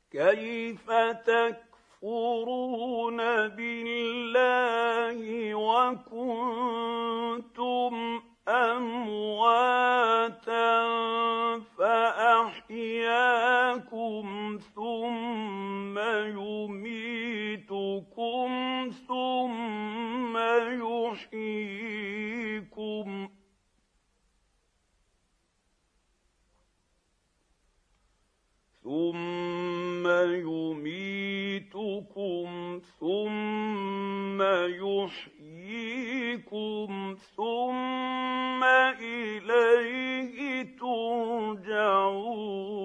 كيف تكفرون بالله وكنتم أمواتا فأحياكم ثم يميتكم ثم يحييكم ثم يحييكم ثم إليه ترجعون.